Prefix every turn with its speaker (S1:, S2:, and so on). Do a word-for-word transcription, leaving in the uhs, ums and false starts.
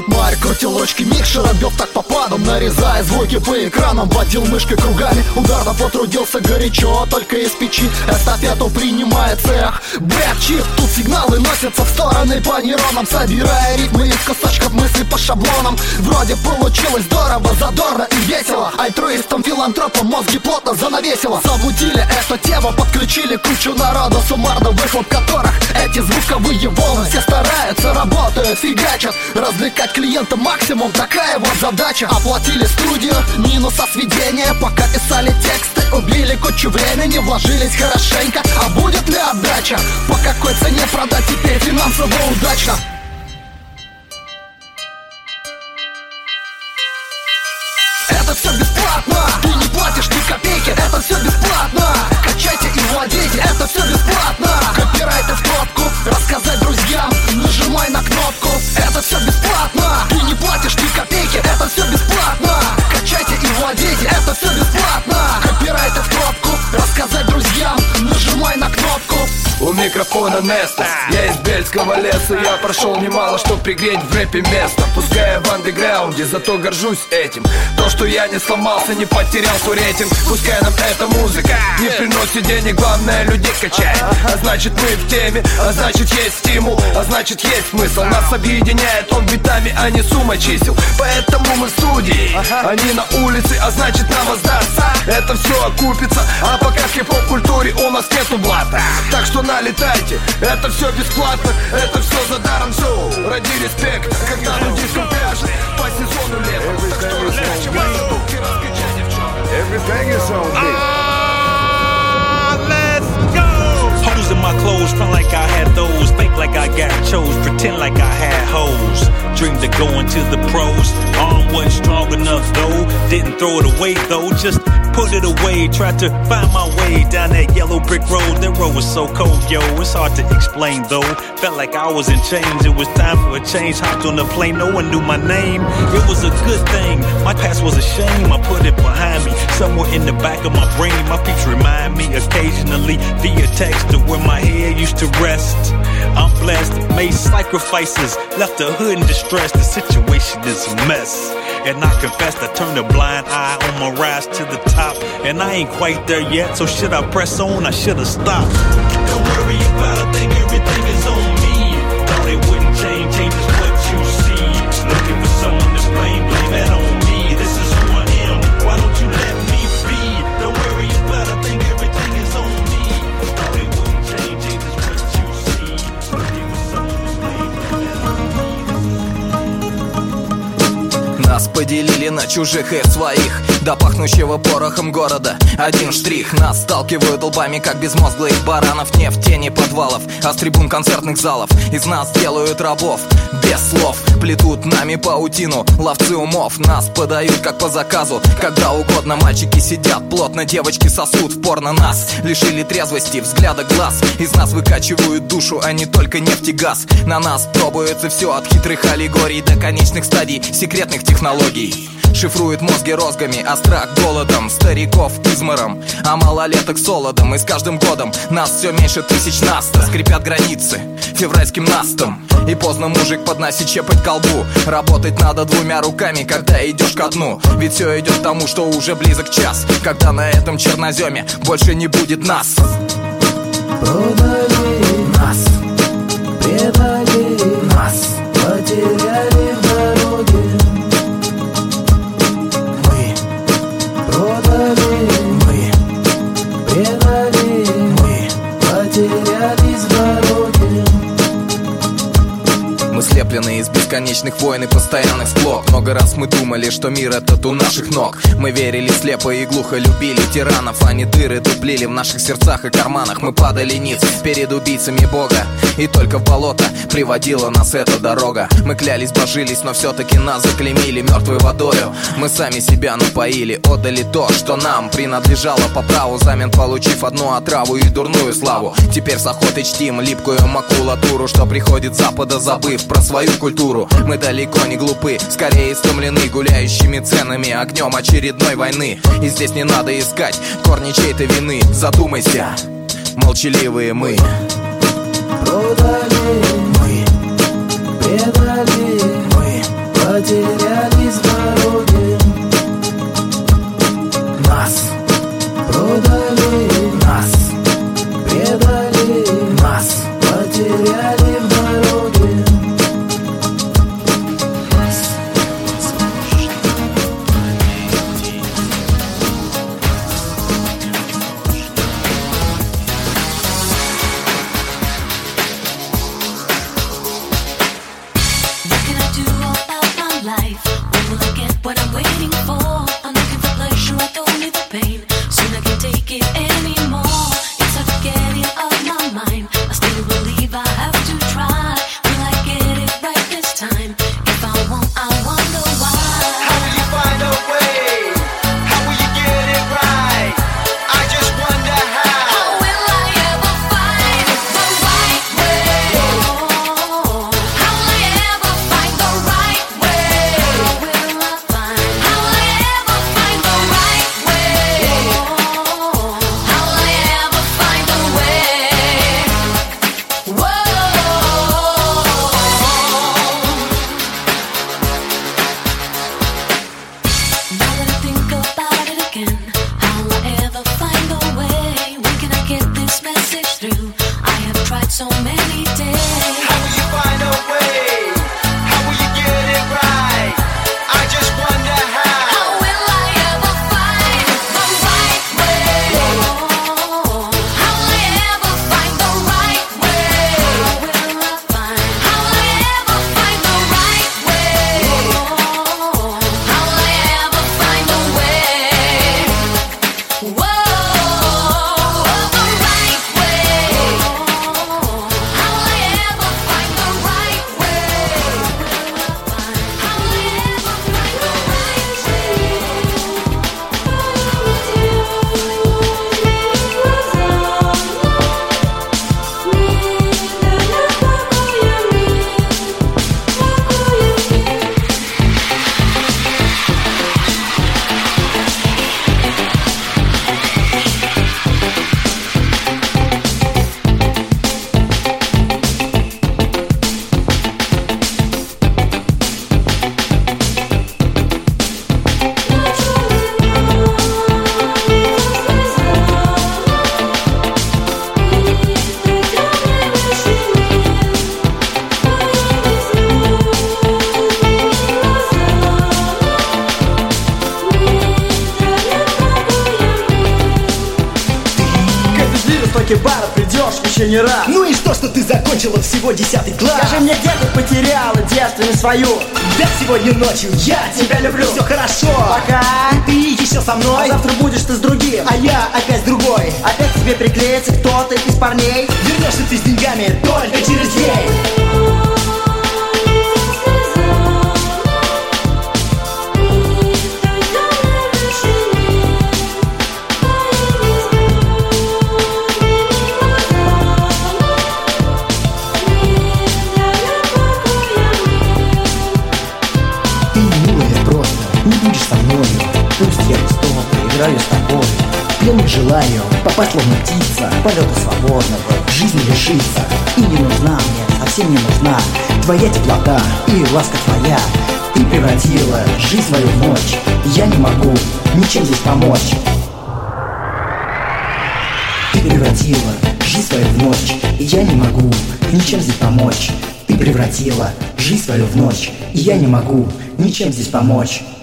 S1: Марик крутил ручки микшера, бил так по падам, нарезая звуки по экранам, водил мышкой кругами, ударно потрудился горячо, только из печи эстафету принимает цех. Бред, чип, тут сигналы носятся в стороны по нейронам, собирая ритмы из кусочков мыслей по шаблонам. Вроде получилось здорово, задорно и весело, альтруистам, филантропам мозги плотно занавесило. Замутили эту тему, подключили кучу народа, суммарно выхлоп которых эти звуковые волны. Все стараются, работают, фигачат, развлекать клиента максимум, такая вот задача. Оплатили студию, минус осведения, пока писали тексты, убили кучу времени, вложились хорошенько. А будет ли отдача? По какой цене продать теперь финансово удачно? Это все бесплатно, ты не платишь ни копейки, это все бесплатно. Качайте и владейте, это все бесплатно. Копирайты в кнопку, рассказать друзьям, нажимай на кнопку. Это все бесплатно, ты не платишь ни копейки, это все бесплатно. Качайте и владейте, это все бесплатно. Копирайты в кнопку, рассказать друзьям, нажимай на кнопку.
S2: У микрофона Неста, я из Бельского леса. Я прошел немало, чтоб пригреть в рэпе место. Пускай я в андеграунде, зато горжусь этим. То, что я не сломался, не потерял свой рейтинг. Пускай нам эта музыка не приносит денег, главное людей качает. А значит мы в теме, а значит есть стимул, а значит есть смысл. Нас объединяет он битами, а не сумма чисел. Поэтому мы в студии, они на улице, а значит нам воздастся. Это все окупится, а пока в хип-хоп культуре у нас нету блата. Так что налетайте, это все бесплатно, это все за даром, все ради респекта. Когда на диском пляже по сезону летом, так что раскачивай задумки, раскачай девчонок.
S3: Everything is on me.
S4: Let's go! Holes in my clothes, front like I had those, fake like I got chose, pretend like I had hoes. Dreamed of going to the pros, arm wasn't strong enough though, didn't throw it away though, just put it away, tried to find my way down that yellow brick road. That road was so cold, yo, it's hard to explain though. Felt like I was in chains, it was time for a change. Hopped on the plane, no one knew my name. It was a good thing, my past was a shame. I put it behind me, somewhere in the back of my brain. My peeps remind me occasionally via text of where my head used to rest. I'm blessed, made sacrifices, left the hood in distress. The situation is a mess, and I confess I turned a blind eye on my rise to the top. And I ain't quite there yet, so should I press on? I should've stopped. Don't worry about a thing, everything is on me. Thought it wouldn't change, change is what you see. Looking for someone to blame, blame that on me. This is who I am, why don't you let me be? Don't worry about a thing, everything is on me. Thought it wouldn't change, change is what you see. Looking for someone to blame, blame that on me.
S5: Нас поделили на чужих и своих, до пахнущего порохом города один штрих. Нас сталкивают лбами, как безмозглых баранов. Не в тени подвалов, а с трибун концертных залов. Из нас делают рабов, без слов. Плетут нами паутину, ловцы умов. Нас подают как по заказу, когда угодно. Мальчики сидят плотно, девочки сосут в порно. Нас лишили трезвости, взгляда глаз. Из нас выкачивают душу, а не только нефть и газ. На нас пробуется все, от хитрых аллегорий до конечных стадий секретных технологий. Шифрует мозги розгами, а страх голодом, стариков измором, а малолеток солодом. И с каждым годом нас все меньше тысяч наста. Скрипят границы февральским настом, и поздно мужик подносит щепоть к колбу. Работать надо двумя руками, когда идешь ко дну. Ведь все идет к тому, что уже близок час, когда на этом черноземе больше не будет нас.
S6: Продали
S5: Нас,
S6: предали
S5: нас,
S6: потеряли в дороге.
S5: мы,
S6: Продали,
S5: мы,
S6: предали,
S5: мы.
S6: потерялись в дороге.
S5: Мы слеплены из бесконечных войн и постоянных склок. Много раз мы думали, что мир этот у наших ног. Мы верили слепо и глухо, любили тиранов. Они дыры дуплили в наших сердцах и карманах. Мы падали ниц перед убийцами Бога, и только в болото приводила нас эта дорога. Мы клялись, божились, но все-таки нас заклеймили мертвой водою. Мы сами себя напоили, отдали то, что нам принадлежало по праву, взамен получив одну отраву и дурную славу. Теперь с охотой чтим липкую макулатуру, что приходит с запада, забыв про свою культуру. Мы далеко не глупы, скорее истомлены гуляющими ценами, огнем очередной войны. И здесь не надо искать корни чьей-то вины. Задумайся, молчаливые мы.
S6: Продали,
S5: Мы,
S6: предали,
S5: мы,
S6: потерялись в дороге.
S5: Нас
S6: Продали,
S5: Нас
S6: предали,
S5: Нас
S6: потеряли в дороге.
S3: Бара придешь еще не раз.
S7: Ну и что, что ты закончила всего десятый класс?
S3: Скажи мне, где ты потеряла девственность свою?
S7: Да сегодня ночью я тебя люблю. Все хорошо,
S3: Пока
S7: ты еще со мной.
S3: а завтра будешь ты с другим,
S7: А я опять с другой.
S3: опять к тебе приклеится кто-то из парней.
S7: Вернешься ты с деньгами только через день. Не будешь со мною, пусть я снова поиграю с тобой. Пьяный желаю попасть словно птица, полета свободного, жизни лишиться. И не нужна мне, совсем не нужна твоя теплота и ласка твоя. Ты превратила жизнь свою в ночь, я не могу ничем здесь помочь. Ты превратила жизнь свою в ночь, и я не могу ничем здесь помочь. Ты превратила жизнь свою в ночь, и я не могу ничем здесь помочь.